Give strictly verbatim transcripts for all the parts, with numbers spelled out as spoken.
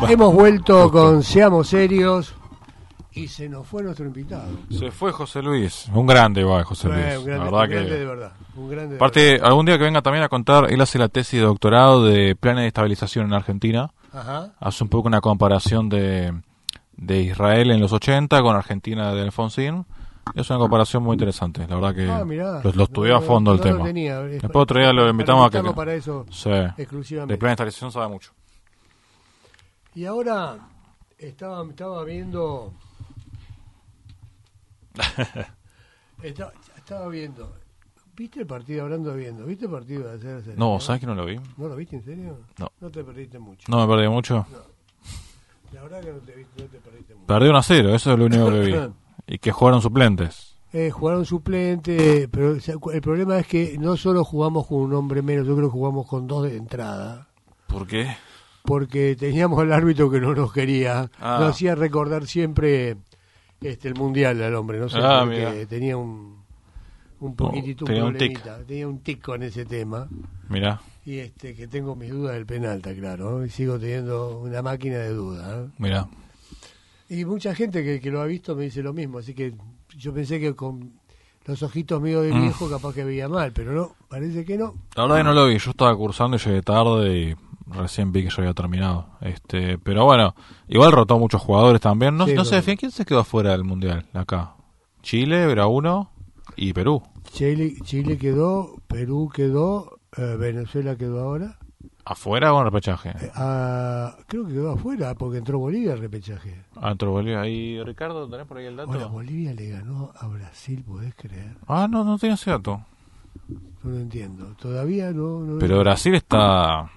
Hemos vuelto con Seamos Serios y se nos fue nuestro invitado. Se fue José Luis, un grande igual José Luis. Eh, un grande, la verdad un grande que... de verdad. Un grande de Aparte, verdad. algún día que venga también a contar, él hace la tesis de doctorado de planes de estabilización en Argentina. Ajá. Hace un poco una comparación de, de Israel en los ochenta con Argentina de Alfonsín. Es una comparación muy interesante, la verdad que Ah, mirá. lo, lo estudió No, a fondo no, el no lo tema. tenía. Es Después para- otro día lo para invitamos a que... invitarlo para eso Sí, exclusivamente. de planes de estabilización sabe mucho. Y ahora estaba, estaba viendo... estaba, estaba viendo... ¿Viste el partido, hablando de viendo? ¿Viste el partido de ayer? ayer, No, ¿sabes que no lo vi? ¿No lo viste en serio? No. No te perdiste mucho. No me perdí mucho. La verdad que no te, viste, no te perdiste mucho. Perdí uno a cero, eso es lo único que vi. Y que jugaron suplentes. Eh, jugaron suplente, pero o sea, el problema es que no solo jugamos con un hombre menos, yo creo que jugamos con dos de entrada. ¿Por qué? Porque teníamos al árbitro que no nos quería, Ah. nos hacía recordar siempre este el mundial al hombre, no sé, Ah, porque mira. tenía un un poquitito, tenía un un tic. problemita, tenía un tic con ese tema, Mirá, y este que tengo mis dudas del penal, está claro, ¿no? Y sigo teniendo una máquina de dudas, ¿eh? mirá. Y mucha gente que, que lo ha visto me dice lo mismo, así que yo pensé que con los ojitos míos de Mm. viejo capaz que veía mal, pero no, parece que no. La verdad que no lo vi, yo estaba cursando y llegué tarde y recién vi que ya había terminado. Este, pero bueno, igual rotó muchos jugadores también. No, Sí, no lo sé, vi. ¿quién se quedó fuera del Mundial acá? Chile, era uno, y Perú. Chile, Chile quedó, Perú quedó, eh, Venezuela quedó ahora. ¿Afuera o en repechaje? Eh, ah, creo que quedó afuera porque entró Bolivia al repechaje. Ah, entró Bolivia. ¿Y Ricardo, tenés por ahí el dato? Ahora, Bolivia le ganó a Brasil, ¿podés creer? Ah, no, no tenía ese dato. No lo entiendo. Todavía no... no Pero Brasil está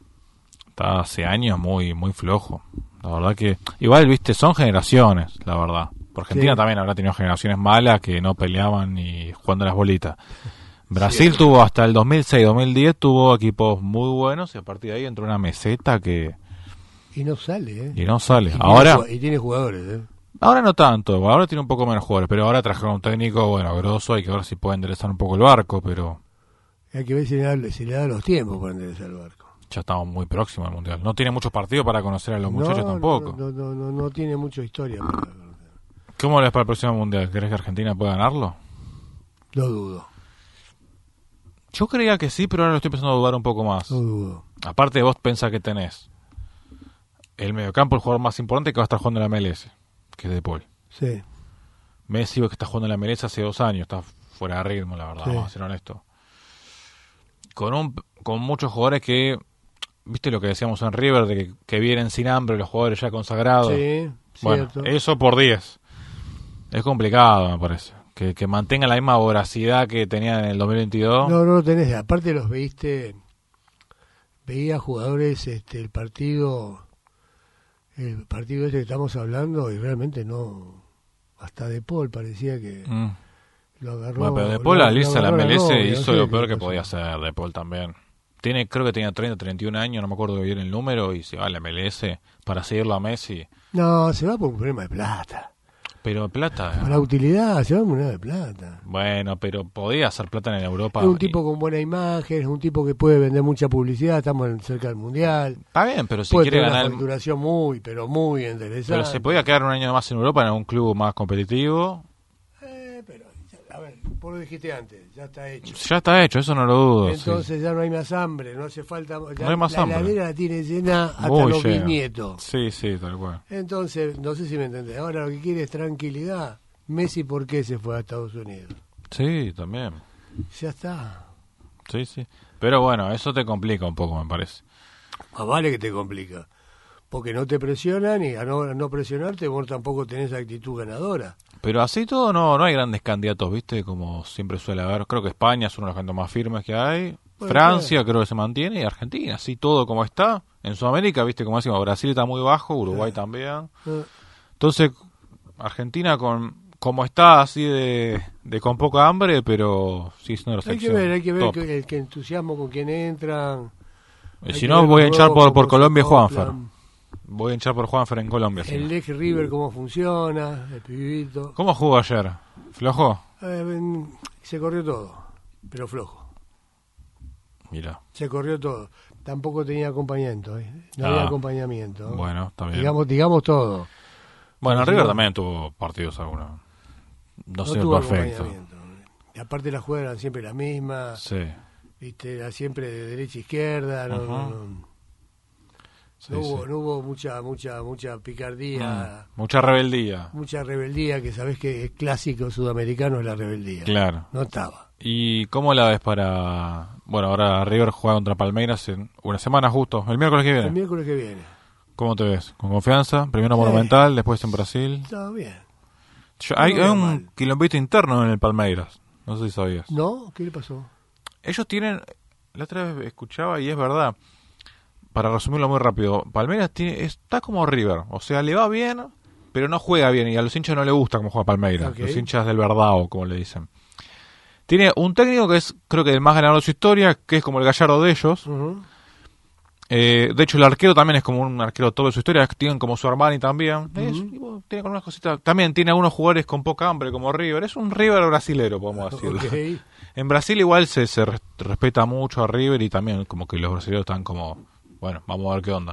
está hace años muy muy flojo. La verdad que igual, viste, son generaciones, la verdad. Por Argentina Sí. también habrá tenido generaciones malas que no peleaban ni jugando las bolitas. Brasil tuvo hasta el dos mil seis, dos mil diez tuvo equipos muy buenos y a partir de ahí entró una meseta que Y no sale, ¿eh? y no sale. Y tiene Ahora ju- Y tiene jugadores, ¿eh? ahora no tanto, ahora tiene un poco menos jugadores, pero ahora trajeron un técnico, bueno, grosso, hay que ver si puede enderezar un poco el barco, pero Hay que ver si le da, si le da los tiempos para enderezar el barco. ya estamos muy próximos al Mundial. No tiene muchos partidos para conocer a los muchachos no, tampoco. No, no, no, no, no tiene mucha historia. Para conocer. ¿Cómo les para el próximo Mundial? ¿Crees que Argentina puede ganarlo? No dudo, Yo creía que sí, pero ahora lo estoy empezando a dudar un poco más. no dudo. Aparte, vos pensás que tenés el mediocampo, el jugador más importante que va a estar jugando en la M L S, que es De Paul. Sí, Messi, que está jugando en la M L S hace dos años, está fuera de ritmo, la verdad, Sí. vamos a ser honestos. Con, un, con muchos jugadores que, viste lo que decíamos en River, de que, que vienen sin hambre, los jugadores ya consagrados. sí, Bueno, cierto. eso por diez. Es complicado, me parece. Que, que mantengan la misma voracidad que tenían en el dos mil veintidós. No, no lo tenés. Aparte los veiste, veía jugadores, este, el partido, el partido ese que estamos hablando y realmente no, hasta De Paul parecía que Mm. lo agarró. Bueno, pero De lo- Paul lo al irse a la agarró M L S novia, no hizo sé lo qué peor que pasó. podía hacer De Paul también. Tiene, creo que tenía treinta, treinta y un años, no me acuerdo bien el número, y se va a la M L S para seguirlo a Messi. No, se va por un problema de plata. Pero plata, Para utilidad, se va por un problema de plata. bueno, pero podía hacer plata en Europa. Es un y- tipo con buena imagen, es un tipo que puede vender mucha publicidad, estamos en- cerca del Mundial. Está bien, pero si puede quiere tener ganar... una el- facturación muy, pero muy interesante. Pero se podía quedar un año más en Europa en algún club más competitivo. Eh, pero, ya- a ver, vos lo dijiste antes, ya está hecho. Ya está hecho, eso no lo dudo. sí. Entonces ya no hay más hambre, no hace falta. Ya No hay más la hambre. heladera la tiene llena hasta Muy los llena. bisnietos. Sí, sí, tal cual. Entonces, no sé si me entendés. Ahora lo que quiere es tranquilidad. Messi, ¿por qué se fue a Estados Unidos? Sí, también. Ya está. Sí, sí. Pero bueno, eso te complica un poco, me parece. Más vale que te complica. Porque no te presionan y a no, a no presionarte vos tampoco tenés actitud ganadora. Pero así todo no no hay grandes candidatos, ¿viste? Como siempre suele haber. Creo que España es uno de los candidatos más firmes que hay. Puede Francia ser. creo que se mantiene. Y Argentina, así todo como está. En Sudamérica, ¿viste? Como decimos, Brasil está muy bajo, Uruguay también. Eh, Entonces, Argentina con como está así de, de con poca hambre, pero sí es una de las Hay que selecciones ver, hay que ver top. que, el que entusiasmo con quien entran. Y Hay si que no, ver voy a los hinchar nuevos por, por cómo se Colombia y Juanfer. acoplan. Voy a hinchar por Juanfer en Colombia. si El no. Lex River cómo funciona, el pibito. ¿Cómo jugó ayer? ¿Flojo? Eh, mm, se corrió todo, pero flojo. Mira. Se corrió todo. tampoco tenía acompañamiento, ¿eh? No Ah, había acompañamiento. Bueno, está bien. Digamos, digamos todo. Bueno, Sí, River no. también tuvo partidos algunos. No, No sé, tuvo perfecto. acompañamiento. Y aparte las jugadas eran siempre las mismas, Sí. viste, era siempre de derecha a izquierda, no, Ujú. no, no. Sí, No hubo, sí. no hubo mucha, mucha, mucha picardía, Mm, Mucha rebeldía. mucha rebeldía, que sabés que es clásico sudamericano es la rebeldía. Claro. No estaba. ¿Y cómo la ves para...? Bueno, ahora River juega contra Palmeiras en una semana justo, el miércoles que El viene. miércoles que viene. ¿Cómo te ves? ¿Con confianza? Primero Sí. Monumental, después en Brasil. Estaba bien. Yo- No hay, lo hay veo un mal. quilombito interno en el Palmeiras. No sé si sabías. ¿No? ¿Qué le pasó? Ellos tienen... La otra vez escuchaba y es verdad. Para resumirlo muy rápido, Palmeiras tiene, está como River. O sea, le va bien, pero no juega bien. Y a los hinchas no les gusta cómo juega Palmeiras. Ok. Los hinchas del Verdao, como le dicen. Tiene un técnico que es, creo que el más ganador de su historia, que es como el Gallardo de ellos. Ujú. Eh, de hecho, el arquero también es como un arquero todo de su historia. Tienen como su Armani también. Ujú. Es- y bueno, tiene algunas cositas. También tiene algunos jugadores con poca hambre, como River. Es un River brasilero, podemos decirlo. Ok. En Brasil igual se, se res- respeta mucho a River y también como que los brasileños están como, bueno, vamos a ver qué onda.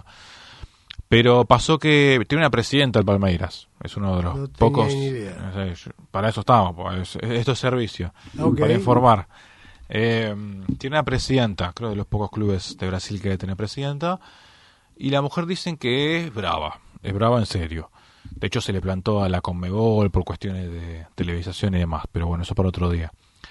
Pero pasó que tiene una presidenta el Palmeiras. Es uno de los No tenía pocos... ni idea. eh, yo- Para eso estamos, pues, es- esto es servicio. Ok. Para informar. Eh, tiene una presidenta, creo de los pocos clubes de Brasil que debe tener presidenta. Y la mujer dicen que es brava, es brava en serio. De hecho se le plantó a la Conmebol por cuestiones de televisación y demás, pero bueno, eso para otro día.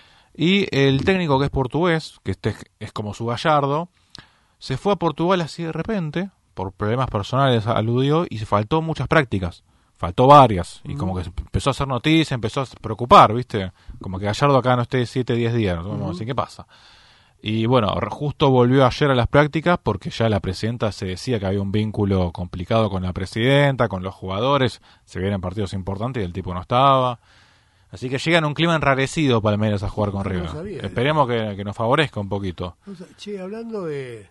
Y el técnico que es portugués, que este es como su Gallardo, se fue a Portugal así de repente, por problemas personales aludió, y se faltó muchas prácticas, faltó varias, y como que se empezó a hacer noticias, empezó a preocupar, ¿viste? Como que Gallardo acá no esté siete, diez días, ¿no? Vamos a decir, ¿qué pasa? Y bueno, justo volvió ayer a las prácticas porque ya la presidenta se decía que había un vínculo complicado con la presidenta, con los jugadores, se vienen partidos importantes y el tipo no estaba. Así que llega en un clima enrarecido Palmeiras a jugar con No River. sabía. Esperemos que, que nos favorezca un poquito. O sea, che, hablando de,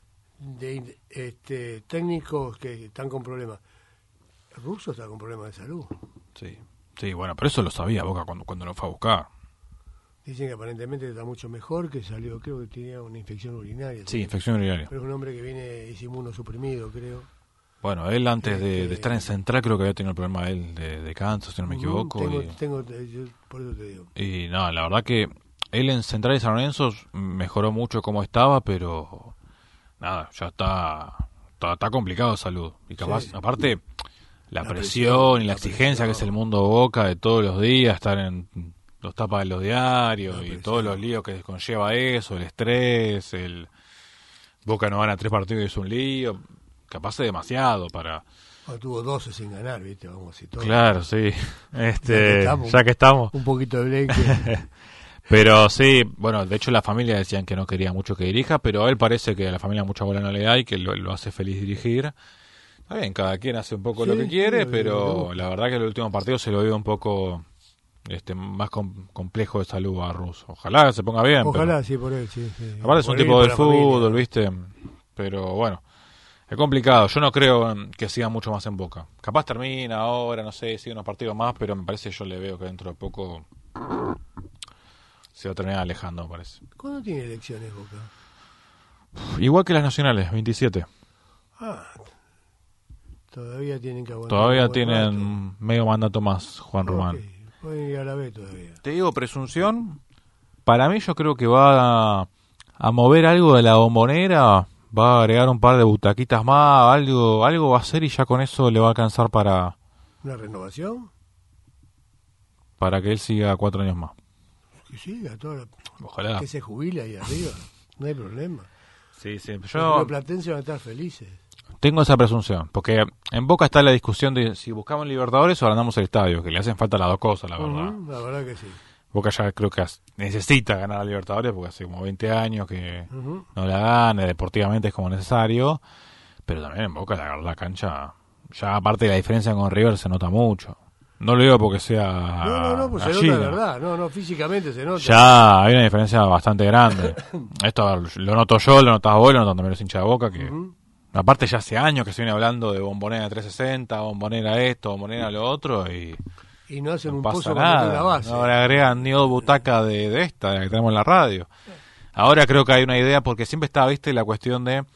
de este, técnicos que están con problemas, el ruso está con problemas de salud. Sí, sí, bueno, pero eso lo sabía Boca cuando, cuando lo fue a buscar. Dicen que aparentemente está mucho mejor, que salió, creo que tenía una infección urinaria. Sí, infección urinaria. Pero es un hombre que viene, es inmunosuprimido, creo. Bueno, él antes de, Este- de estar en Central creo que había tenido el problema él de, de cáncer, si no me Ujú, equivoco. Tengo, y... tengo, yo por eso te digo. Y no, la verdad que él en Central y San Lorenzo mejoró mucho como estaba, pero nada, ya está está, está complicado de salud. Y capaz, Sí. aparte, la, La presión, presión, y la, la exigencia que es presión. el mundo Boca de todos los días, estar en los tapas de los diarios La y presión. todos los líos que conlleva eso, el estrés, el Boca no gana tres partidos y es un lío. Capaz es demasiado para... Bueno, tuvo doce sin ganar, ¿viste? Vamos y todo. Claro, sí. Este, estamos. ya que estamos. Un poquito de Blake. Pero sí, bueno, de hecho la familia decían que no quería mucho que dirija, pero a él parece que a la familia mucha bola no le da y que lo, lo hace feliz dirigir. Está bien, cada quien hace un poco Sí, lo que quiere, sí, lo- pero lo- la verdad que el último partido se lo vio un poco este más com- complejo de salud a Russo. Ojalá se ponga bien. Ojalá, pero- sí, por él, sí. sí. aparte es un Por él y tipo por del la fútbol, familia. ¿viste? Pero bueno, es complicado. Yo no creo em, que siga mucho más en Boca. Capaz termina ahora, no sé, sigue unos partidos más, pero me parece, yo le veo que dentro de poco se va a terminar alejando, me parece. ¿Cuándo tiene elecciones Boca? Igual que las nacionales, veintisiete. Ah, todavía tienen que aguantar. Todavía un buen tienen medio mandato más, Juan rato. Román. Ok, pueden ir a la B todavía. Te digo, presunción, para mí yo creo que va a, a mover algo de la bombonera, va a agregar un par de butaquitas más, algo algo va a hacer y ya con eso le va a alcanzar para, ¿Una renovación? para que él siga cuatro años más. Que siga, toda la- Ojalá. que se jubile ahí arriba. No hay problema. Sí, sí. Los Yo platenses van a estar felices. tengo esa presunción, porque en Boca está la discusión de si buscamos Libertadores o agrandamos el estadio, que le hacen falta las dos cosas, la verdad. Ujú, la verdad que sí. Boca ya creo que as- necesita ganar a Libertadores porque hace como veinte años que Ujú. no la gana, deportivamente es como necesario, pero también en Boca la, la cancha, ya aparte de la diferencia con River se nota mucho. No lo digo porque sea No, no, no, pues se gallina. nota de verdad. No, no, físicamente se nota. Ya hay una diferencia bastante grande. Esto lo noto yo, lo notas vos, lo notan también los hinchas de Boca, que Ujú. aparte ya hace años que se viene hablando de bombonera trescientos sesenta, bombonera esto, bombonera lo otro, y Y no hacen no un pasa pozo para meter la nada. base. No le agregan ni dos butacas de, de esta, de la que tenemos en la radio. Ahora creo que hay una idea, porque siempre estaba, viste, la cuestión de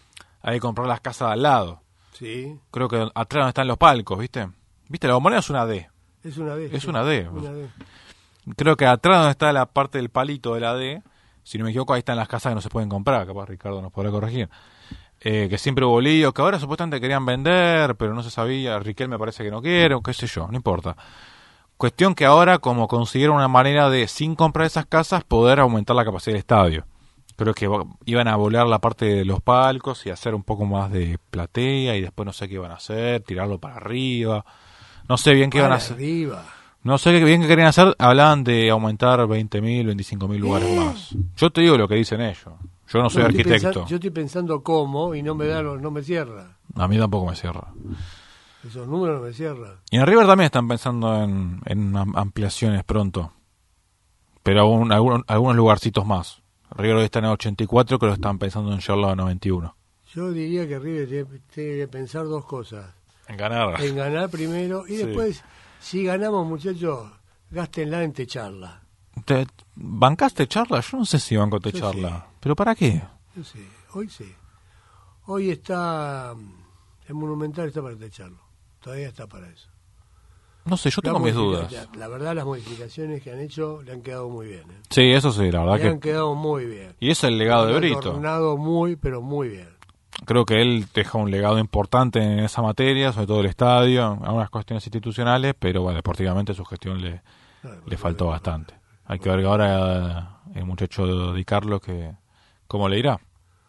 hay que comprar las casas de al lado. Sí. Creo que atrás donde están los palcos, ¿viste? ¿Viste? La Bombonera es una D. Es una D. Es sí. una D. Una D. Creo que atrás donde está la parte del palito de la D, si no me equivoco, ahí están las casas que no se pueden comprar. Capaz Ricardo nos podrá corregir. Eh, que siempre hubo lío, que ahora supuestamente querían vender, pero no se sabía. Riquel me parece que no quiere, o qué sé yo, no importa. Cuestión que ahora, como consiguieron una manera de, sin comprar esas casas, poder aumentar la capacidad del estadio. Creo que iban a volar la parte de los palcos y hacer un poco más de platea, y después no sé qué iban a hacer, tirarlo para arriba. No sé bien qué para iban a hacer. Arriba. No sé qué bien qué querían hacer. Hablaban de aumentar veinte mil, veinticinco mil lugares ¿Eh? más. Yo te digo lo que dicen ellos. Yo no soy No, estoy arquitecto. pensando- yo estoy pensando cómo y no me da, no me cierra. A mí tampoco me cierra. Esos números no me cierran. Y en River también están pensando en, en am- ampliaciones pronto. Pero aún, algunos, algunos lugarcitos más. River hoy está en el ochenta y cuatro, creo que están pensando en llevarlo a noventa y uno. Yo diría que River tiene, tiene que pensar dos cosas. En ganar. En ganar primero y Sí. después, si ganamos, muchachos, gástenla en techarla. ¿Te bancaste charla? Yo no sé si banco te Yo charla. sí. ¿Pero para qué? Yo sé, hoy sí. Hoy está, el Monumental está para techarlo. Todavía está para eso. No sé, yo La tengo mis modifica- dudas. La, la verdad, las modificaciones que han hecho le han quedado muy bien. ¿eh? Sí, eso sí, la verdad Le han que... quedado muy bien. Y es el legado de Han Brito. adornado muy, pero muy bien. Creo que él deja un legado importante en esa materia, sobre todo el estadio, algunas cuestiones institucionales, pero bueno, deportivamente su gestión le, Claro, le faltó bastante. Hay que ver ahora eh, el muchacho Di Carlo que cómo le irá.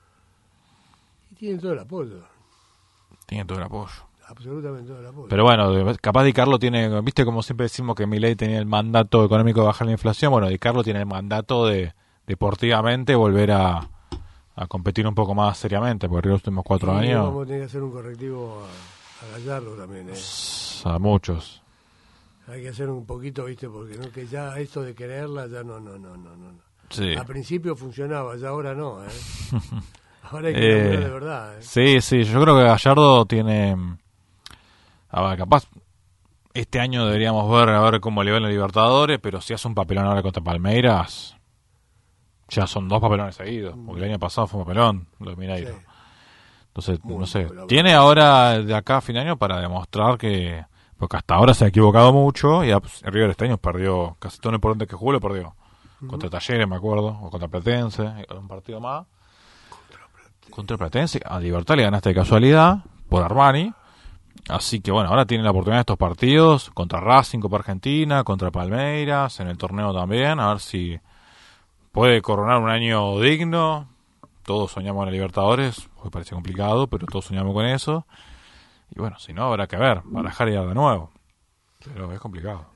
Y tienen todo el apoyo. Tiene todo el apoyo. Absolutamente todo el apoyo. Pero bueno, de- capaz Di Carlo tiene, viste como siempre decimos que Milei tenía el mandato económico de bajar la inflación, bueno, Di Carlo tiene el mandato de deportivamente volver a, a competir un poco más seriamente, porque los últimos cuatro Y años, vamos a tener que hacer un correctivo a, a Gallardo también. ¿eh? a muchos. Hay que hacer un poquito, ¿viste? Porque no que ya esto de quererla ya no, no, no, no, no. no. Sí. Al principio funcionaba, ya ahora no, ¿eh? Ahora hay que Eh, laburar de verdad, ¿eh? Sí, sí, yo creo que Gallardo tiene... A ver, capaz este año deberíamos ver a ver cómo le va en los Libertadores, pero si hace un papelón ahora contra Palmeiras, ya son dos papelones seguidos, porque el año pasado fue un papelón, lo de Mineiro. Sí. Entonces, Muy no sé, bueno, tiene ahora de acá a fin de año para demostrar que... Porque hasta ahora se ha equivocado mucho y a- River este año perdió, casi todo lo importante que jugó lo perdió. Contra Talleres, me acuerdo, o contra Platense, un partido más. Contra Platense, a Libertad le ganaste de casualidad por Armani. Así que bueno, ahora tiene la oportunidad de estos partidos contra Racing, Copa Argentina, contra Palmeiras, en el torneo también, a ver si puede coronar un año digno. Todos soñamos en la Libertadores, hoy parece complicado, pero todos soñamos con eso. Y bueno, si no, habrá que ver, barajar y dar de nuevo. Pero es complicado.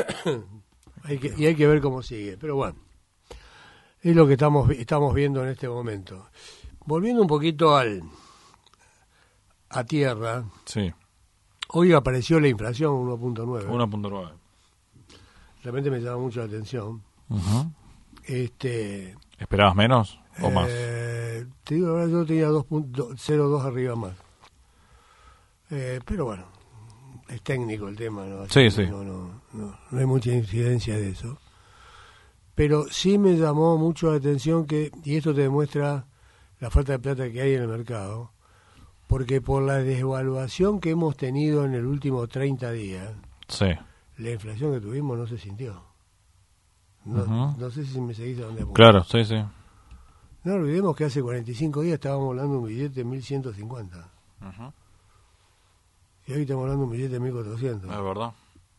Hay que, y hay que ver cómo sigue. Pero bueno, es lo que estamos estamos viendo en este momento. Volviendo un poquito al a tierra, Sí, hoy apareció la inflación uno punto nueve. uno punto nueve. Realmente me llama mucho la atención. Uh-huh. Este, ¿Esperabas menos o más? eh, te digo, la verdad, yo tenía dos punto cero dos arriba más. Eh, pero bueno, es técnico el tema, ¿no? Sí, Así que sí. No, no, no, no hay mucha incidencia de eso. Pero sí me llamó mucho la atención que, y esto te demuestra la falta de plata que hay en el mercado, porque por la desvaluación que hemos tenido en el último treinta días, Sí. la inflación que tuvimos no se sintió. No, Ujú. no sé si me seguís a dónde apunto. Claro, sí, sí. No olvidemos que hace cuarenta y cinco días estábamos hablando de un billete de mil ciento cincuenta. Uh-huh. Y hoy estamos hablando de un billete de mil cuatrocientos. Es verdad.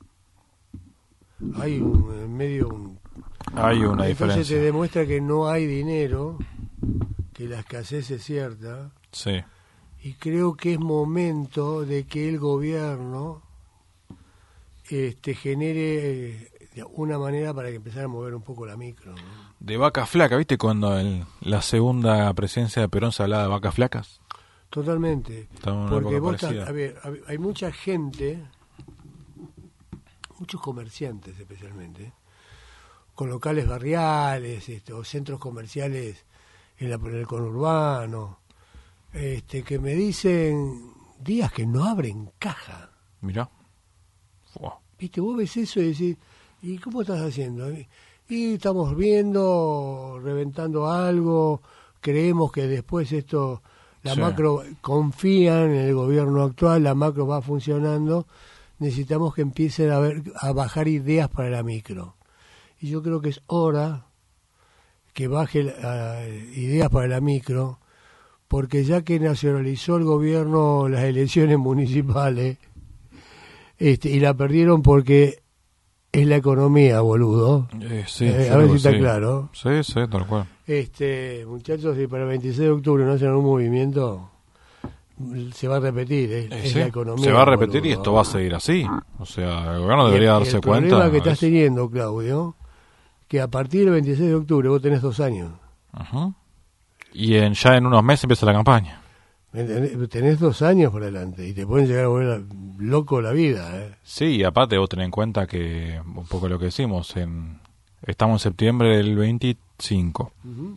Hay un, en medio un... Hay una Entonces diferencia. te demuestra que no hay dinero, que la escasez es cierta, Sí. y creo que es momento de que el gobierno este, genere eh, una manera para que empezar a mover un poco la micro, ¿no? De vaca flaca, ¿viste cuando en la segunda presidencia de Perón se hablaba de vacas flacas? Totalmente. Estamos en una Porque época vos estás- parecida. a ver, a ver, hay mucha gente, muchos comerciantes especialmente, con locales barriales, este, o centros comerciales en, la, en el conurbano, este, que me dicen días que no abren caja. Mirá. Fua. ¿Viste? Vos ves eso y decís, ¿y cómo estás haciendo? Y estamos viendo, reventando algo, creemos que después esto La Sí. macro confían en el gobierno actual, la macro va funcionando, necesitamos que empiecen a, ver, a bajar ideas para la micro. Y yo creo que es hora que baje uh, ideas para la micro, porque ya que nacionalizó el gobierno las elecciones municipales, este, y la perdieron porque es la economía, boludo. Eh, sí, Eh, yo a ver creo si que está sí. claro. Sí, sí, tal cual. Este, muchachos, si para el veintiséis de octubre no hacen un movimiento, se va a repetir, ¿eh? Eh, Es sí, la economía. se va a repetir y boludo. esto va a seguir así. O sea, el gobierno Y el- debería y darse el cuenta. problema que estás es- teniendo, Claudio, que a partir del veintiséis de octubre vos tenés dos años. Ujú. Y en, ya en unos meses empieza la campaña. ¿Me entendés? Tenés dos años por delante y te pueden llegar a volver a- loco la vida, ¿eh? Sí, y aparte vos tenés en cuenta que, un poco lo que decimos, en, estamos en septiembre del veinticinco.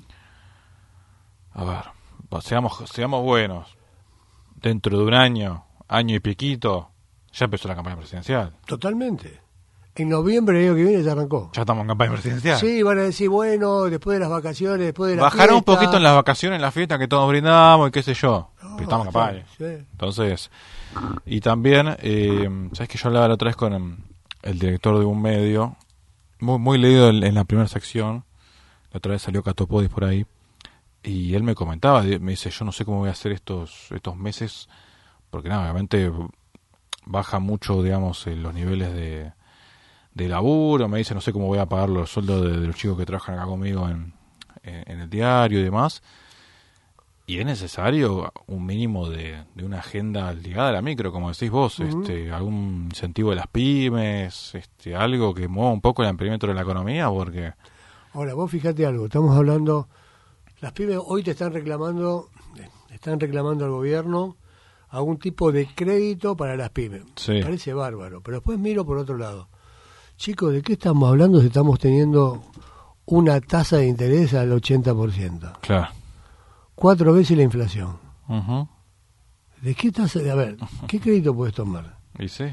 A ver, pues seamos, seamos buenos. Dentro de un año, año y piquito, ya empezó la campaña presidencial. Totalmente. En noviembre del año que viene ya arrancó. Ya estamos en campaña presidencial. Sí, van a decir, bueno, después de las vacaciones, después de la Bajaron un fiesta. poquito en las vacaciones, en la fiesta que todos brindamos y qué sé yo. No, Pero estamos en campaña. sí. Entonces, y también, eh, ¿sabes que yo hablaba la otra vez con um, el director de un medio? Muy, muy leído en, en la primera sección. La otra vez salió Catopodis por ahí. Y él me comentaba, me dice, yo no sé cómo voy a hacer estos estos meses, porque nada, obviamente baja mucho, digamos, eh, los niveles de, de laburo. Me dice, no sé cómo voy a pagar los sueldos de, de los chicos que trabajan acá conmigo en, en, en el diario y demás. Y es necesario un mínimo de, de una agenda ligada a la micro, como decís vos, Uh-huh. este, algún incentivo de las pymes, este, algo que mueva un poco el ampliamiento de la economía, porque... Ahora, vos fíjate algo, estamos hablando, las pymes hoy te están reclamando, están reclamando al gobierno algún tipo de crédito para las pymes. Sí. Me parece bárbaro, pero después miro por otro lado. Chicos, ¿de qué estamos hablando si estamos teniendo una tasa de interés al ochenta por ciento? Claro. Cuatro veces la inflación. Ujú. ¿De qué tasa? A ver, ¿qué crédito puedes tomar? Y sí.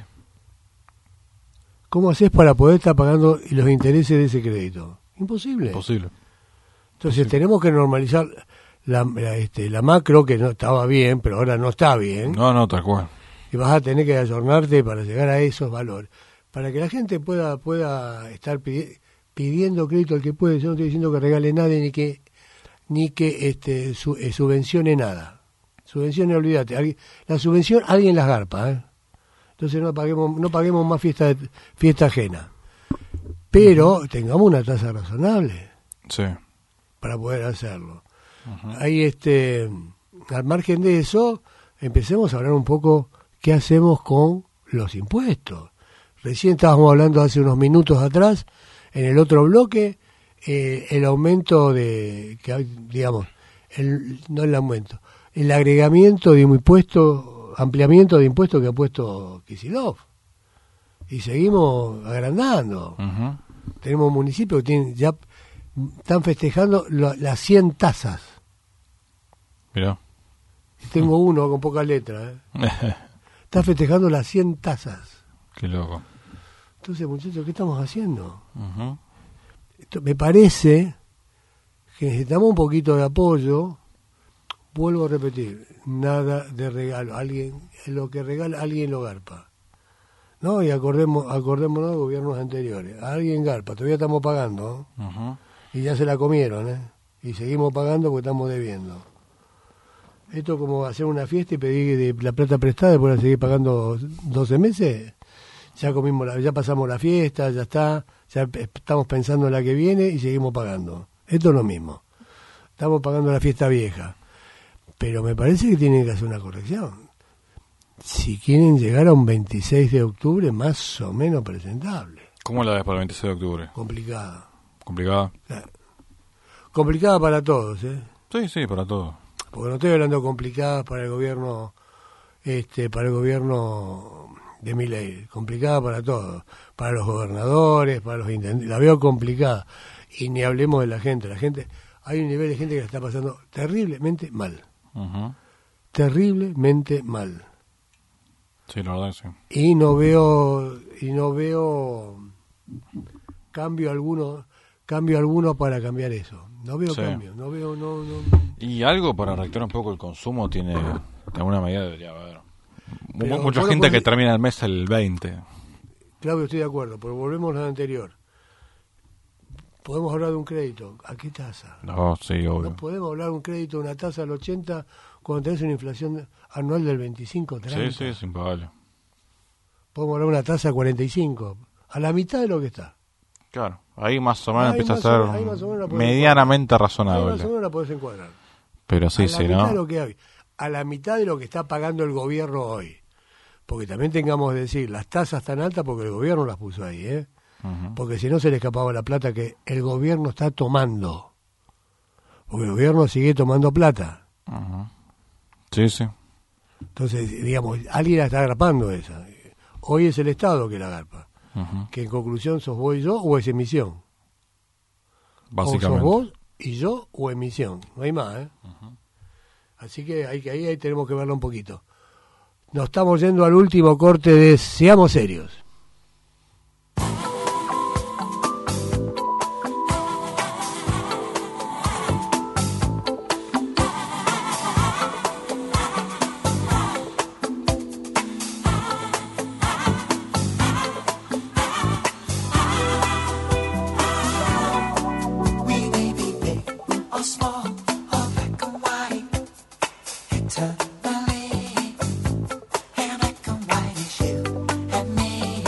¿Cómo haces para poder estar pagando los intereses de ese crédito? Imposible. Posible. Entonces Sí. tenemos que normalizar la, la, este, la macro, que no estaba bien, pero ahora no está bien, No, no, tal cual. y vas a tener que ayornarte para llegar a esos valores, para que la gente pueda pueda estar pidi- pidiendo crédito al que puede. Yo no estoy diciendo que regale nada ni que ni que este su, eh, subvencione nada. Subvencione, olvídate. Alguien- la subvención alguien las garpa, ¿eh? Entonces no paguemos no paguemos más fiesta de- fiesta ajena. Pero tengamos una tasa razonable Sí. para poder hacerlo. Ujú. Ahí, este, al margen de eso, empecemos a hablar un poco qué hacemos con los impuestos. Recién estábamos hablando hace unos minutos atrás, en el otro bloque, eh, el aumento de, que, hay, digamos, el, no el aumento, el agregamiento de un impuesto, ampliamiento de impuestos que ha puesto Kicillof. Y seguimos agrandando. Ujú. Tenemos municipios que tienen, ya están festejando lo- las cien tasas. Mirá. Tengo uno con poca letra. ¿eh? Está festejando las cien tasas. Qué loco. Entonces, muchachos, ¿qué estamos haciendo? Ujú. Esto, me parece que necesitamos un poquito de apoyo. Vuelvo a repetir, nada de regalo. Alguien, lo que regala, alguien lo garpa. ¿No? Y acordemos, acordémonos de gobiernos anteriores. Alguien garpa, todavía estamos pagando. ¿no? Ujú. Y ya se la comieron, ¿eh? Y seguimos pagando porque estamos debiendo. Esto es como hacer una fiesta y pedir de la plata prestada y después seguir pagando doce meses. Ya comimos, la, ya pasamos la fiesta, ya está, ya pe- estamos pensando en la que viene y seguimos pagando. Esto es lo mismo. Estamos pagando la fiesta vieja. Pero me parece que tienen que hacer una corrección. Si quieren llegar a un veintiséis de octubre más o menos presentable. ¿Cómo la ves para el veintiséis de octubre? Complicada. ¿Complicada? Complicada para todos, ¿eh? Sí, sí, para todo. Porque no estoy hablando complicada para el gobierno, este, para el gobierno de Milei, complicada para todos, para los gobernadores, para los intendentes, la veo complicada. Y ni hablemos de la gente, la gente, hay un nivel de gente que la está pasando terriblemente mal, Ujú. terriblemente mal. Sí, la verdad que sí. Y no veo, y no veo cambio alguno, cambio alguno para cambiar eso. No veo Sí. cambio, no veo, no, no. Y algo para reactivar un poco el consumo tiene, de alguna medida debería haber. Pero Mu- Mucha vos no gente podés- que termina el mes el veinte. Claudio, estoy de acuerdo, pero volvemos a lo anterior. Podemos hablar de un crédito. ¿A qué tasa? No, sí, obvio. No podemos hablar de un crédito de una tasa del ochenta cuando tenés una inflación anual del veinticinco, treinta. Sí, sí, es impagable. Podemos hablar de una tasa de cuarenta y cinco, a la mitad de lo que está. Claro, ahí más o menos Ahí empieza a más o ser menos- ahí más o menos la podés medianamente Ahí más razonable. o menos la podés encuadrar. Pero sí, a la sí, mitad de ¿no? lo que hay, a la mitad de lo que está pagando el gobierno hoy. Porque también tengamos que decir, las tasas tan altas porque el gobierno las puso ahí, ¿eh? Ujú. Porque si no se le escapaba la plata que el gobierno está tomando. Porque el gobierno sigue tomando plata. Ujú. Sí, sí. Entonces, digamos, alguien la está agarpando esa. Hoy es el Estado que la agarpa. Ujú. Que en conclusión sos vos y yo o es emisión. O Básicamente. sos vos y yo o emisión. No hay más, ¿eh? Así que hay que ahí, ahí tenemos que verlo un poquito. Nos estamos yendo al último corte de Seamos Serios. We may be big or small or black or white, eternally. And black and white is you and me.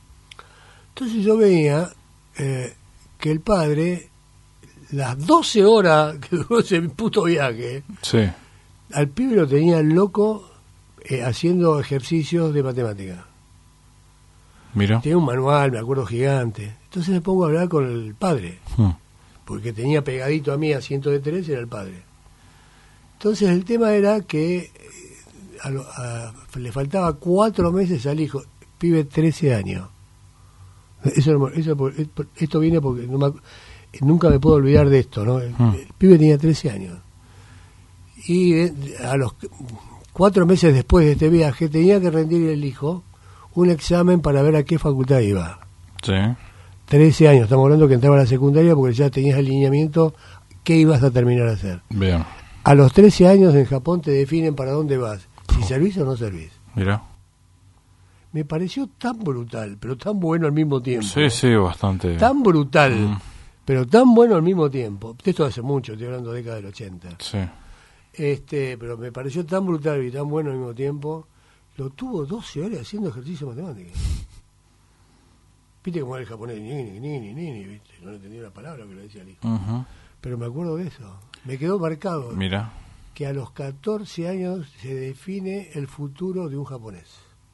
Entonces yo veía eh, que el padre, las doce horas que duró ese puto viaje, Sí. al pibe lo tenía loco eh, haciendo ejercicios de matemática. Mira. Tenía un manual, me acuerdo, gigante. Entonces me pongo a hablar con el padre, Mm. porque tenía pegadito a mí asiento de tres, era el padre. Entonces el tema era que eh, a lo- a- le faltaba cuatro meses al hijo, pibe trece años. Eso, no- eso por- esto viene porque no me ac- nunca me puedo olvidar de esto, ¿no? El, Mm. el pibe tenía trece años. Y eh, a los cuatro meses después de este viaje tenía que rendir el hijo un examen para ver a qué facultad iba. Sí. trece años, estamos hablando que entraba a la secundaria porque ya tenías el lineamiento qué ibas a terminar a hacer. Bien. A los trece años en Japón te definen para dónde vas, si servís o no servís. Mira. Me pareció tan brutal, pero tan bueno al mismo tiempo. Sí, sí, bastante. Tan brutal, Mm. pero tan bueno al mismo tiempo. Esto hace mucho, estoy hablando de década del ochenta. Sí. Este, pero me pareció tan brutal y tan bueno al mismo tiempo. Lo tuvo doce horas haciendo ejercicio matemático. Viste cómo era el japonés, ni, ni, ni, ni, ni, ¿viste? No entendía una palabra que lo decía el hijo. Ujú. Pero me acuerdo de eso. Me quedó marcado Mira. que a los catorce años se define el futuro de un japonés.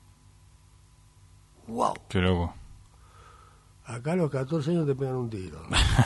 ¡Wow! Qué loco. Acá a los catorce años te pegan un tiro.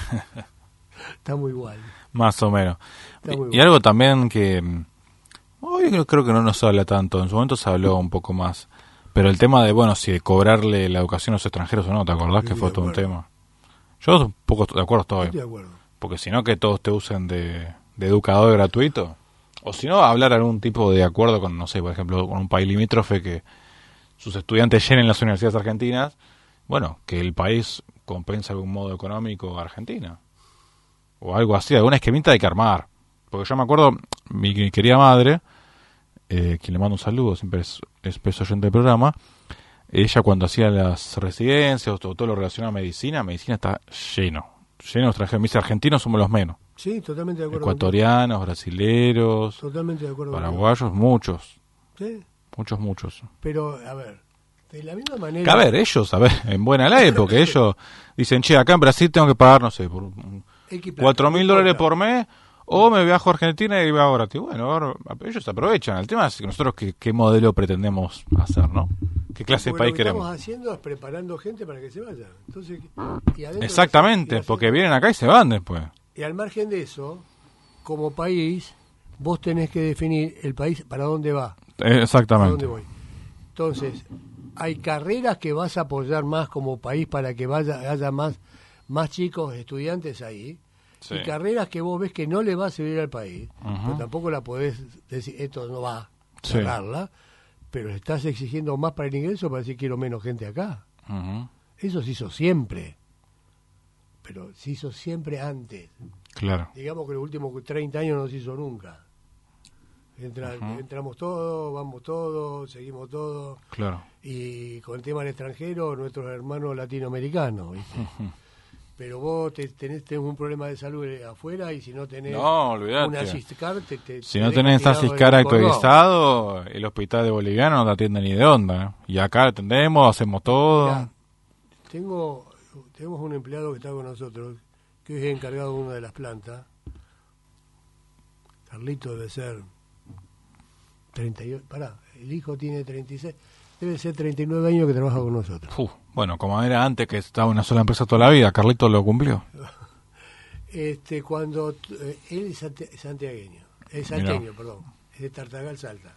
Estamos igual. Más o menos. Está muy Y, y bueno. algo también que mm, hoy creo, creo que no nos habla tanto. En su momento se habló un poco más. Pero el tema de, bueno, si de cobrarle la educación a los extranjeros o no, ¿te acordás Sí, que de fue todo un acuerdo. tema? Yo un poco de acuerdo estoy. Estoy de acuerdo. Porque si no, que todos te usen de, de educador gratuito. O si no, hablar algún tipo de acuerdo con, no sé, por ejemplo, con un país limítrofe que sus estudiantes llenen las universidades argentinas. Bueno, que el país compense de algún modo económico a Argentina. O algo así, alguna esquemita hay que armar. Porque yo me acuerdo, mi, mi querida madre, eh, quien le mando un saludo, siempre es, es peso oyente del programa, ella cuando hacía las residencias o todo, todo lo relacionado a medicina, medicina está lleno, lleno de extranjeros. Me dice, argentinos somos los menos. Sí, totalmente de acuerdo. Ecuatorianos, brasileros, contigo. Totalmente de acuerdo. paraguayos, muchos, contigo. Sí, muchos, muchos. pero a ver, de la misma manera. Que a ver, ellos, a ver, en buena ley, porque ellos dicen, che, acá en Brasil tengo que pagar, no sé, por un- X plata, cuatro no mil dólares importa. por mes, o me viajo a Argentina y viajo gratis. Bueno, ahora, ellos aprovechan. El tema es que nosotros qué, qué modelo pretendemos hacer, ¿no? ¿Qué clase de Porque país lo que queremos? estamos haciendo es preparando gente para que se vaya. Entonces, y adentro de Exactamente, eso- y porque haciendo- vienen acá y se van después. Y al margen de eso, como país, vos tenés que definir el país para dónde va. Eh, ¿A dónde Exactamente. voy? Entonces, hay carreras que vas a apoyar más como país para que vaya haya más, más chicos estudiantes ahí. Sí. Y carreras que vos ves que no le va a servir al país, Ujú. pero tampoco la podés decir, esto no va, Sí. cerrarla, pero le estás exigiendo más para el ingreso para decir quiero menos gente acá. Ujú. Eso se hizo siempre, pero se hizo siempre antes. Claro. Digamos que los últimos treinta años no se hizo nunca. Entra- Ujú. Entramos todos, vamos todos, seguimos todos. Claro. Y con el tema del extranjero, nuestros hermanos latinoamericanos, ¿viste? Pero vos te- tenés, tenés un problema de salud afuera y si no tenés No, olvidate. una Ciscar, te, te- Si te no dejan tenés tirado en Ciscar el cordón. actualizado, el hospital de boliviano no te atiende ni de onda. ¿eh? Y acá atendemos, hacemos todo. Mirá, tengo, tenemos un empleado que está con nosotros, que hoy es encargado de una de las plantas. Carlito debe ser treinta y ocho, pará, el hijo tiene treinta y seis, debe ser treinta y nueve años que trabaja con nosotros. Uf, bueno, como era antes que estaba en una sola empresa toda la vida, Carlito lo cumplió. Este, cuando t- eh, él es sante- santiagueño, es salteño, perdón, es de Tartagal, Salta.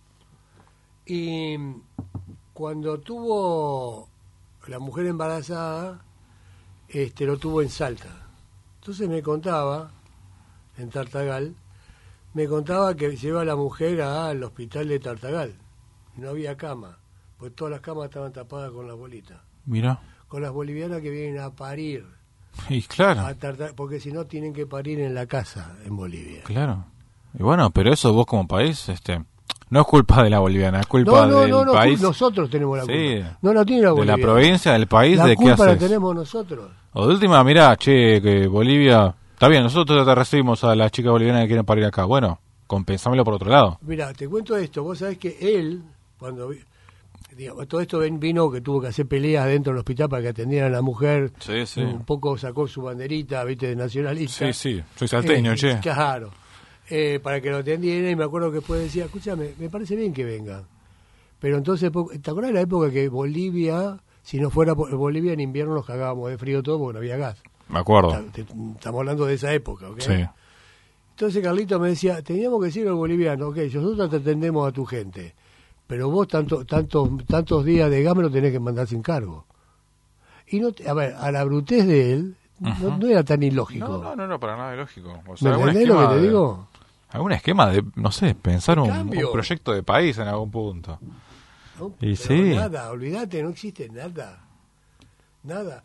Y mm, cuando tuvo la mujer embarazada, este, lo tuvo en Salta. Entonces me contaba, en Tartagal, me contaba que lleva a la mujer al hospital de Tartagal. No había cama, pues todas las camas estaban tapadas con las bolitas. Mira. Con las bolivianas que vienen a parir. Y claro, A Tarta- porque si no tienen que parir en la casa en Bolivia. claro. Y bueno, pero eso vos como país, este, no es culpa de la boliviana, es culpa No, no, del no, no, país, nosotros tenemos la Sí. culpa. No la tiene la de Bolivia. la provincia, del país, La de qué culpa la haces. tenemos nosotros. O de última, mirá, che, que Bolivia, está bien, nosotros te recibimos a las chicas bolivianas que quieren parir acá. Bueno, compensámelo por otro lado. Mira, te cuento esto. Vos sabés que él, cuando vi- digamos, todo esto ven- vino que tuvo que hacer peleas dentro del hospital para que atendieran a la mujer. Sí, sí. Un poco sacó su banderita, viste, de nacionalista. Sí, sí, soy salteño, Eh, che. Claro. Eh, para que lo atendieran, y me acuerdo que después decía, escúchame, me parece bien que vengan. Pero entonces, po- ¿te acuerdas de la época que Bolivia, si no fuera por Bolivia en invierno nos cagábamos de frío todo porque no había gas? Me acuerdo. Ta- te- Estamos hablando de esa época, ¿ok? Sí. Entonces Carlito me decía, teníamos que decirle al boliviano, ok, nosotros te atendemos a tu gente, pero vos tanto, tantos tantos días de gas me lo tenés que mandar sin cargo. Y no, te- a ver, a la brutez de él, no, Ujú. no era tan ilógico. No, no, no, no, para nada lógico. O ¿Me sea, algún entendés lo que esquema te de- digo? algún esquema de, no sé, pensar un, Cambio. un proyecto de país en algún punto. ¿No? Y Pero sí. nada, olvídate, no existe nada. Nada.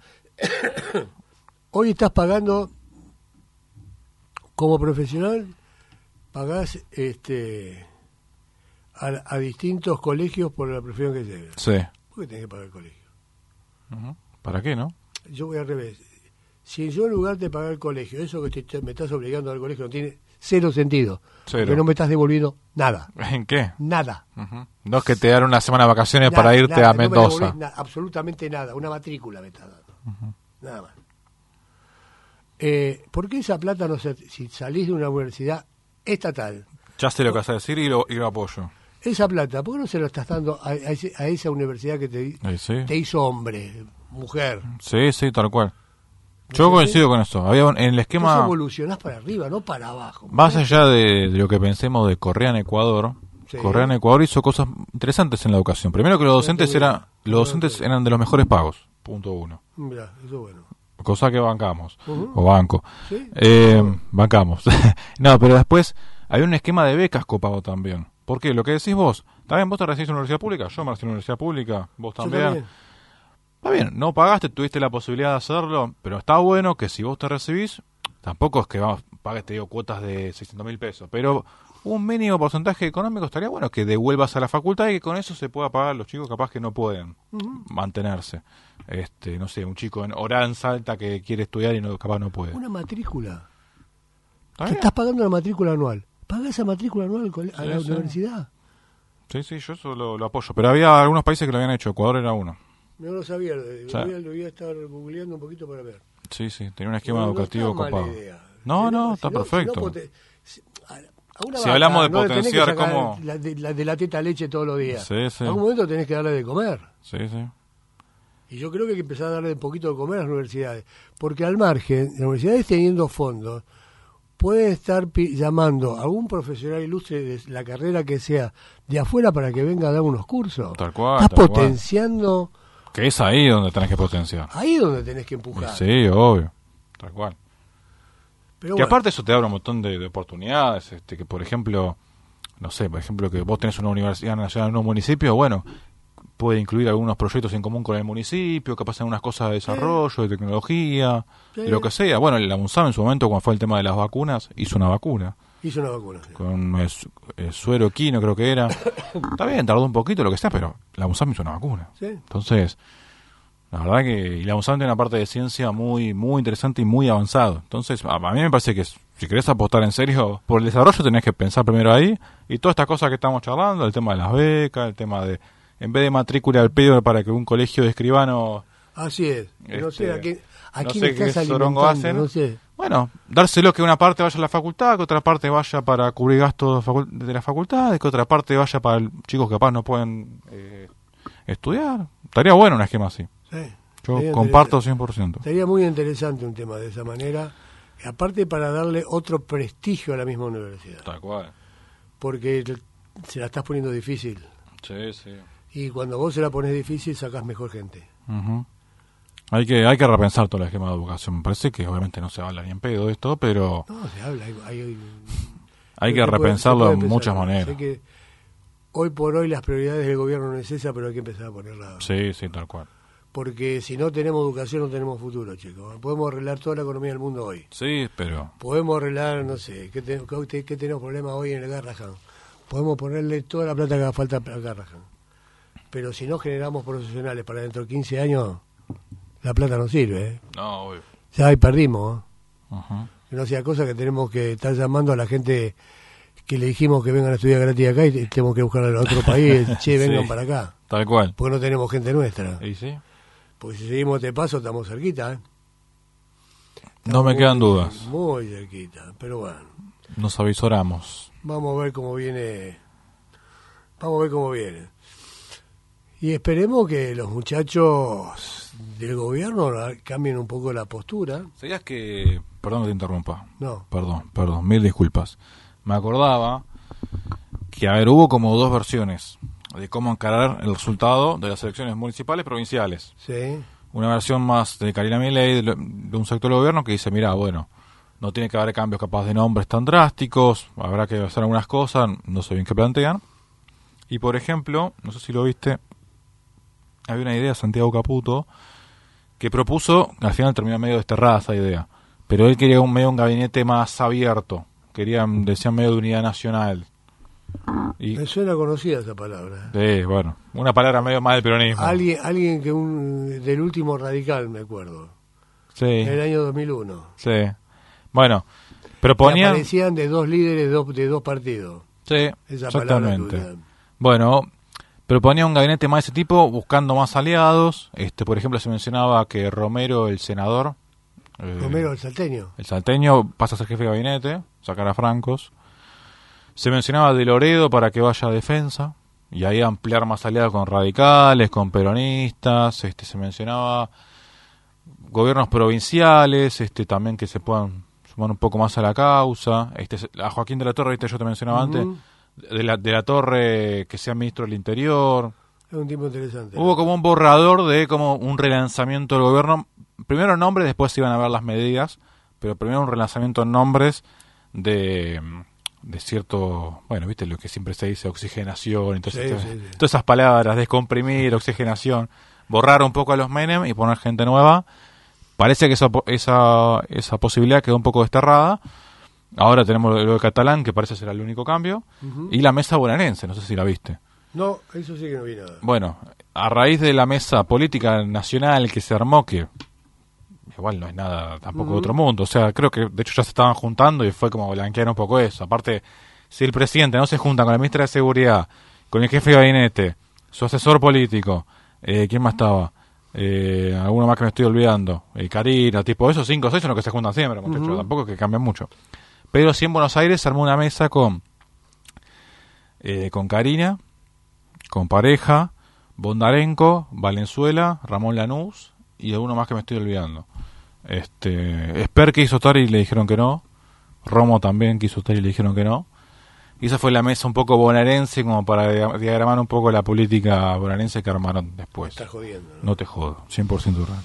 Hoy estás pagando, como profesional, pagás este, a, a distintos colegios por la profesión que lleves. Sí. ¿Por qué tenés que pagar el colegio? Ujú. ¿Para qué, no? Yo voy al revés. Si yo en lugar de pagar el colegio, eso que te- me estás obligando al colegio no tiene cero sentido. Cero. Porque no me estás devolviendo nada. ¿En qué? Nada. Ujú. No es que te dan una semana de vacaciones Nada, para irte nada, a no me Mendoza. devolvés na- absolutamente nada. Una matrícula me estás dando. Nada más. Eh, ¿Por qué esa plata no se, si salís de una universidad estatal, Ya sé lo que vas a decir y lo, y lo apoyo. esa plata, ¿por qué no se lo estás dando a, a ese- a esa universidad que te, Eh, sí. te hizo hombre, mujer? Sí, sí, tal cual. Yo coincido con eso. Había un- en el Entonces esquema, evolucionás para arriba, no para abajo. más allá de, de lo que pensemos de Correa en Ecuador, Sí. Correa en Ecuador hizo cosas interesantes en la educación. Primero que los docentes tengo idea. eran, los docentes eran de los mejores pagos. Punto uno. Mirá, eso es bueno. Cosa que bancamos. Ujú. O banco. ¿Sí? Eh, bancamos. No, pero después hay un esquema de becas copado también. ¿Por qué? Lo que decís vos. También vos te recibís en una universidad pública. Yo me recibí en una universidad pública. Vos Yo también. también. Está bien, no pagaste, tuviste la posibilidad de hacerlo, pero está bueno que si vos te recibís, tampoco es que vamos, pagues, te digo, cuotas de seiscientos mil pesos, pero un mínimo porcentaje económico estaría bueno que devuelvas a la facultad y que con eso se pueda pagar los chicos capaz que no pueden Ujú. mantenerse. Este, no sé, un chico en Orán Salta que quiere estudiar y no capaz no puede. Una matrícula. ¿Está Que bien? estás pagando la matrícula anual. Paga esa matrícula anual al cole- a Sí, la sí. universidad. Sí, sí, yo eso lo, lo apoyo, pero había algunos países que lo habían hecho, Ecuador era uno. No lo sabía, lo sea, voy, a, lo voy a estar googleando un poquito para ver. Sí, sí, tenía un esquema No, no educativo está mala copado. idea. No, Si no, si está perfecto. si pote- si- a- a una Si vaca hablamos de no le tenés que potenciar sacar cómo- La de, la de la teta leche todos los días. Sí, sí. En algún momento tenés que darle de comer. Sí, sí. Y yo creo que hay que empezar a darle un poquito de comer a las universidades. Porque al margen, las universidades teniendo fondos, pueden estar pi- llamando a algún profesional ilustre de la carrera que sea de afuera para que venga a dar unos cursos. Tal cual, Estás tal cual. potenciando Que es ahí donde tenés que potenciar. ahí donde tenés que empujar. Sí, obvio. Tal cual. Pero Que bueno, aparte eso te abre un montón de, de oportunidades. Este, que por ejemplo, no sé, por ejemplo, que vos tenés una universidad nacional en un municipio, bueno, puede incluir algunos proyectos en común con el municipio, que pasan unas cosas de desarrollo, de tecnología, Sí. de lo que sea. Bueno, la UNSAM en su momento, cuando fue el tema de las vacunas, hizo una vacuna. hizo una vacuna. sí. Con eh, su- eh, suero quino, creo que era. Está bien, tardó un poquito, lo que sea, pero la UNSAM hizo una vacuna. Sí. Entonces, la verdad que y la UNSAM tiene una parte de ciencia muy muy interesante y muy avanzado. Entonces, a, a mí me parece que si querés apostar en serio por el desarrollo, tenés que pensar primero ahí. Y todas estas cosas que estamos charlando, el tema de las becas, el tema de, en vez de matrícula al pedo para que un colegio de escribanos, Así es. No Este, sé a quién, a no quién sé estás qué sorongo alimentando, hacen. no sé. bueno, dárselo que una parte vaya a la facultad, que otra parte vaya para cubrir gastos facul- de la facultad, que otra parte vaya para el- chicos que capaz no pueden eh, estudiar. Estaría bueno un esquema así. Sí. Yo Estaría comparto interesante. cien por ciento. Sería muy interesante un tema de esa manera. Y aparte para darle otro prestigio a la misma universidad. Tal cual. Porque te- se la estás poniendo difícil. Sí, sí. Y cuando vos se la pones difícil, sacás mejor gente. Ujú. Hay que hay que repensar todo el esquema de educación. Me parece que obviamente no se habla ni en pedo de esto, pero No, se habla. Hay, hay- hay se que puede- repensarlo se puede en pensar. muchas maneras. Sé que hoy por hoy las prioridades del gobierno no es esa, pero hay que empezar a ponerla. Sí, sí, tal cual. Porque si no tenemos educación, no tenemos futuro, chicos. Podemos arreglar toda la economía del mundo hoy. Sí, pero Podemos arreglar, no sé, ¿qué, te- qué- qué tenemos problemas hoy en el Garrahan? Podemos ponerle toda la plata que haga falta al Garrahan. Pero si no generamos profesionales para dentro de quince años, la plata no sirve, ¿eh? no, obvio. Ya ahí perdimos, ¿eh? Ujú. Que no sea cosa que tenemos que estar llamando a la gente que le dijimos que vengan a estudiar gratis acá y tenemos que buscar a otro país, che, vengan Sí, para acá, tal cual. porque no tenemos gente nuestra. ¿Y sí? Pues si seguimos este paso estamos cerquita, ¿eh? No me Estamos quedan muy- dudas. Muy cerquita, pero bueno, Nos avisoramos. vamos a ver cómo viene, vamos a ver cómo viene. Y esperemos que los muchachos del gobierno cambien un poco la postura. ¿Sabías que... Perdón que te interrumpa. No, Perdón, perdón, mil disculpas. Me acordaba que, a ver, hubo como dos versiones de cómo encarar el resultado de las elecciones municipales y provinciales. sí, Una versión más de Karina Milei, de, de un sector del gobierno que dice, mira, bueno, no tiene que haber cambios capaz de nombres tan drásticos, habrá que hacer algunas cosas, no sé bien qué plantean. Y, por ejemplo, no sé si lo viste, había una idea, Santiago Caputo, que propuso, al final terminó medio desterrada esa idea, pero él quería un medio un gabinete más abierto, quería, decía, medio de unidad nacional. Y, me suena conocida esa palabra. eh, bueno, una palabra medio más del peronismo. Alguien, alguien que un del último radical, me acuerdo, Sí, en el año dos mil uno. sí. Bueno, Que proponían... aparecían de dos líderes de dos, de dos partidos. Sí, Esa palabra tuya. exactamente. Bueno, proponía un gabinete más de ese tipo, buscando más aliados. Este, por ejemplo, se mencionaba que Romero, el senador, eh, Romero, el salteño. el salteño, pasa a ser jefe de gabinete, sacar a francos. Se mencionaba de Loredo para que vaya a defensa, y ahí ampliar más aliados con radicales, con peronistas. Este, se mencionaba gobiernos provinciales, este, también que se puedan sumar un poco más a la causa. Este, a Joaquín de la Torre, ¿viste? Yo te mencionaba Ujú. antes, de la, de la Torre que sea ministro del Interior. Es un tipo interesante. Hubo como un borrador de como un relanzamiento del gobierno. Primero nombres, después se iban a ver las medidas, pero primero un relanzamiento en nombres de, de cierto, bueno, viste lo que siempre se dice, oxigenación, entonces, Sí, sí, sí. todas esas palabras, descomprimir, oxigenación, borrar un poco a los Menem y poner gente nueva. Parece que esa, po- esa, esa posibilidad quedó un poco desterrada. Ahora tenemos lo de Catalán, que parece ser el único cambio, Ujú. y la mesa bonaerense, no sé si la viste. No, eso sí que no vi nada. Bueno, a raíz de la mesa política nacional que se armó, que igual no es nada tampoco de otro mundo, o sea, creo que de hecho ya se estaban juntando y fue como blanquear un poco eso. Aparte, si el presidente no se junta con la ministra de Seguridad, con el jefe de gabinete, su asesor político, eh, ¿quién más estaba? Eh, alguno más que me estoy olvidando, eh, Karina, tipo esos cinco o seis son los que se juntan siempre, muchachos, Ujú. tampoco es que cambian mucho. Pero sí en Buenos Aires se armó una mesa con eh, con Karina, con Pareja, Bondarenko, Valenzuela, Ramón Lanús y alguno más que me estoy olvidando. Este, Esper quiso estar y le dijeron que no. Romo también quiso estar y le dijeron que no. Y esa fue la mesa un poco bonaerense, como para dia- diagramar un poco la política bonaerense que armaron después. Estás jodiendo, ¿no? No te jodo, cien por ciento real.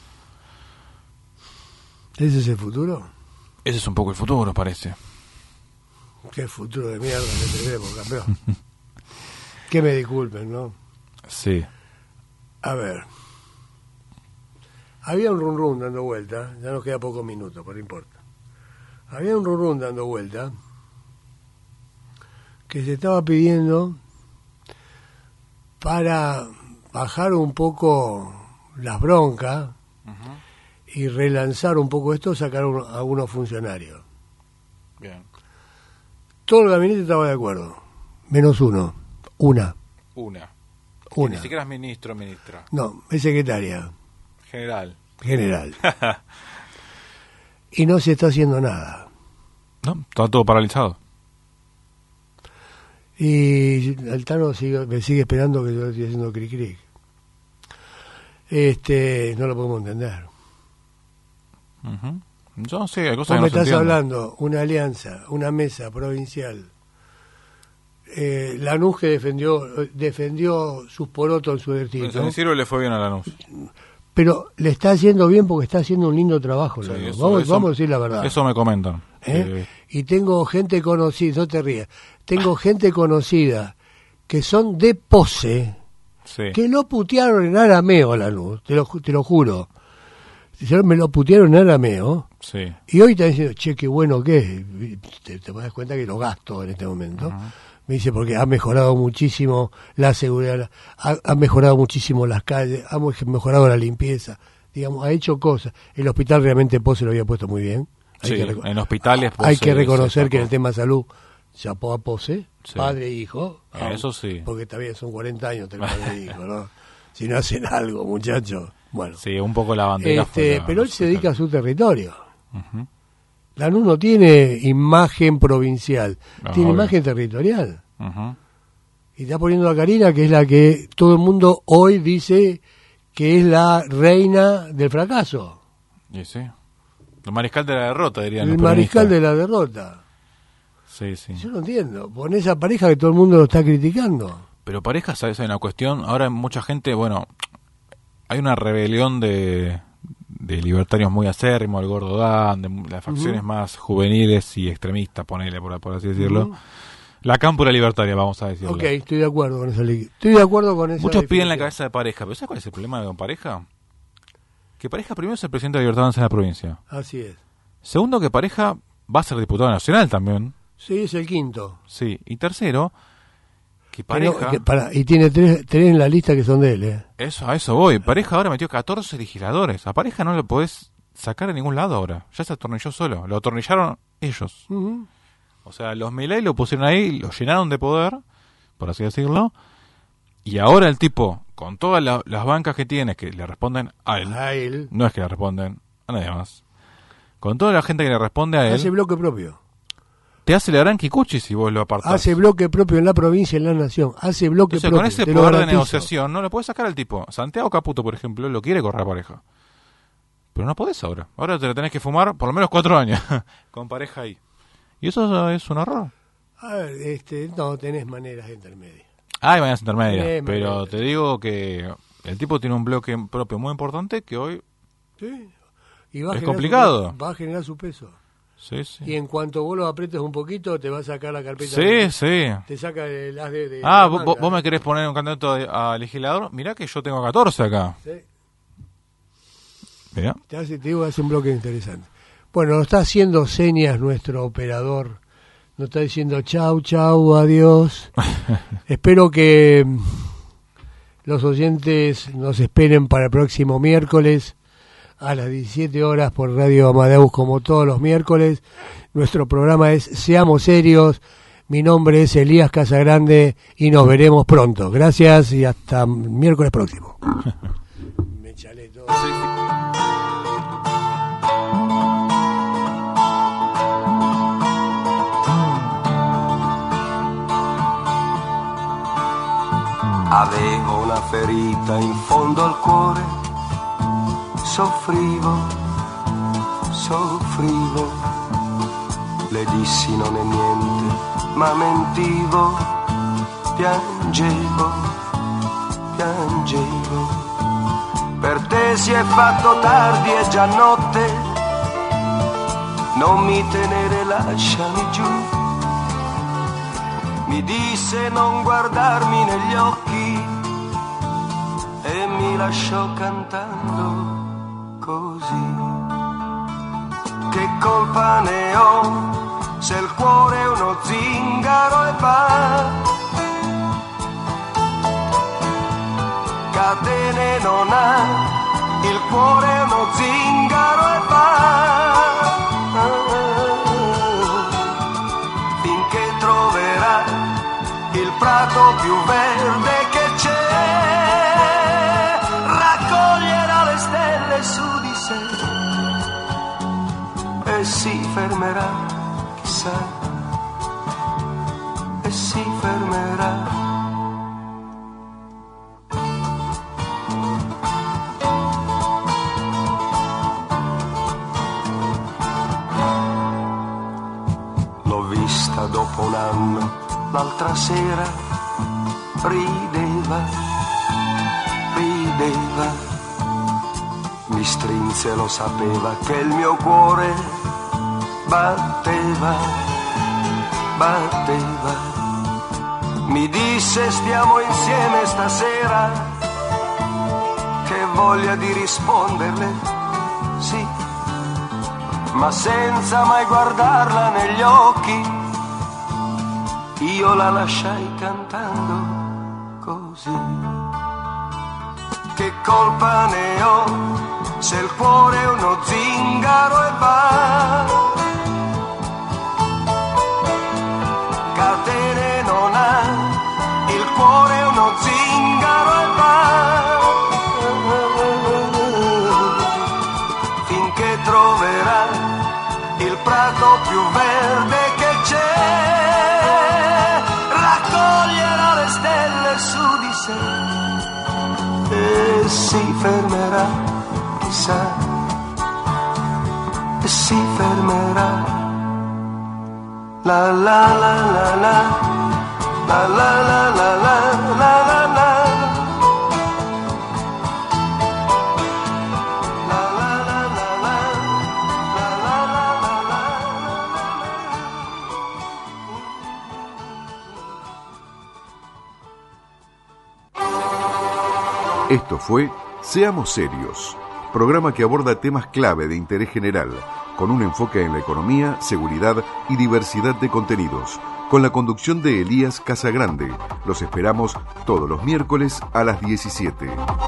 ¿Ese es el futuro? Ese es un poco el futuro, parece. Qué futuro de mierda que tenemos, campeón. Que me disculpen, ¿no? Sí. A ver. Había un run run dando vuelta, ya nos queda pocos minutos, pero no importa. Había un run run dando vuelta que se estaba pidiendo para bajar un poco las broncas y relanzar un poco esto, sacar un- a algunos funcionarios. Bien. Todo el gabinete estaba de acuerdo, menos uno, una, Una. una. Ni siquiera es ministro o ministra. No, es secretaria General. general. Y no se está haciendo nada. No, está todo paralizado. Y Altano sigue, me sigue esperando que yo estoy haciendo cric cric. Este, no lo podemos entender. Ujú. Yo sí, hay cosas Vos que me no se estás entienden. hablando, una alianza, una mesa provincial. Eh, Lanús que defendió defendió sus porotos en su En distrito, San Isidro le fue bien a Lanús. pero le está haciendo bien porque está haciendo un lindo trabajo. Sí, Lanús. eso- vamos, eso- vamos a decir la verdad. Eso me comentan. ¿Eh? Eh, Y tengo gente conocida, no te rías, tengo gente conocida que son de pose, sí. que lo putearon en arameo a Lanús, te lo, ju- te lo juro. Me lo putearon en arameo. Sí. Y hoy están diciendo, che, qué bueno que es. Te, te das cuenta que lo gasto en este momento. Ajá. Me dice, porque ha mejorado muchísimo la seguridad, ha, ha mejorado muchísimo las calles, ha mo- mejorado la limpieza, digamos, ha hecho cosas. El hospital realmente Pose lo había puesto muy bien. Hay Sí, que reco- en hospitales. pues, hay se- que se reconocer sacó. que en el tema salud chapó a pose, Sí. padre e hijo. Ah, eso sí. Porque también son cuarenta años entre padre e hijo, ¿no? Si no hacen algo, muchachos. Bueno, Sí, un poco la bandera. este, fue la- pero él se dedica a su territorio. Ujú. Lanús no tiene imagen provincial, No, tiene obvio. imagen territorial. Ujú. Y está poniendo a Karina, que es la que todo el mundo hoy dice que es la reina del fracaso. Y sí. El mariscal de la derrota, dirían El los mariscal de peronistas. la derrota. Sí, sí. Yo no entiendo. Pon esa pareja que todo el mundo lo está criticando. Pero pareja, ¿sabes? Hay una cuestión. Ahora mucha gente, bueno, hay una rebelión de, de libertarios muy acérrimos, el Gordo Dan, de las facciones Ujú. más juveniles y extremistas, ponele, por, por así decirlo. Ujú. La cámpora libertaria, vamos a decirlo. Ok, estoy de acuerdo con esa ley. Estoy de acuerdo con esa Muchos piden la definición. cabeza de pareja, pero ¿sabes cuál es el problema con pareja? Que pareja primero es el presidente de Libertad en la provincia. Así es. Segundo, que pareja va a ser diputado nacional también. Sí, es el quinto. Sí. Y tercero, que Que no- pareja... que para- y tiene tres, tres en la lista que son de él, ¿eh? Eso, a eso voy. Pareja ahora metió catorce legisladores. A pareja no lo podés sacar a ningún lado ahora. Ya se atornilló solo. Lo atornillaron ellos. Ujú. O sea, los Milei lo pusieron ahí, lo llenaron de poder, por así decirlo. Y ahora el tipo, con todas la- las bancas que tiene, que le responden a él. A él. No es que le responden a nadie más. Con toda la gente que le responde a él, Hace bloque propio. te hace la gran Kikuchi si vos lo apartás. Hace bloque propio en la provincia y en la nación. Hace bloque Entonces, propio. con ese te lo poder de garantizo. negociación no lo puedes sacar al tipo. Santiago Caputo, por ejemplo, lo quiere correr a pareja. Pero no podés ahora. Ahora te lo tenés que fumar por lo menos cuatro años con pareja ahí. Y eso es un error. A ver, este, no tenés maneras intermedias. Hay maneras intermedias, Eh, pero maneras. te digo que el tipo tiene un bloque propio muy importante que hoy... Sí. Y va a Es generar complicado. su- va a generar su peso. Sí, sí. Y en cuanto vos lo apretes un poquito, te va a sacar la carpeta. Sí, sí. Te saca el as de, de Ah, la vos, manga, vos me ¿eh? querés poner un candidato a, a legislador. Mirá que yo tengo catorce acá. Sí. Mirá. Te, hace, te digo, hace un bloque interesante. Bueno, nos está haciendo señas nuestro operador. Nos está diciendo chau, chau, adiós. Espero que mm, los oyentes nos esperen para el próximo miércoles a las diecisiete horas por Radio Amadeus, como todos los miércoles. Nuestro programa es Seamos Serios. Mi nombre es Elías Casagrande y nos veremos pronto. Gracias y hasta miércoles próximo. Me chalé todo. Avevo una ferita in fondo al cuore, soffrivo, soffrivo, le dissi non è niente, ma mentivo, piangevo, piangevo, per te si è fatto tardi, è già notte, non mi tenere, lasciami giù. Mi disse non guardarmi negli occhi e mi lasciò cantando così. Che colpa ne ho se il cuore è uno zingaro e va? Catene non ha, il cuore è uno zingaro e va. Finché troverà il prato più verde che c'è, raccoglierà le stelle su di sé e si fermerà, chissà, e si fermerà. L'ho vista dopo un anno, l'altra sera, rideva, rideva, mi strinse, lo sapeva che il mio cuore batteva, batteva, mi disse stiamo insieme stasera, che voglia di risponderle, sì, ma senza mai guardarla negli occhi, io la lasciai cantando così. Che colpa ne ho se il cuore è uno zingaro e va? cielo più verde che c'è, raccoglierà le stelle su di sé e si fermerà, chissà, e si fermerà. La la la la la, la la la la la la la la. Esto fue Seamos Serios, programa que aborda temas clave de interés general, con un enfoque en la economía, seguridad y diversidad de contenidos, con la conducción de Elías Casagrande. Los esperamos todos los miércoles a las diecisiete.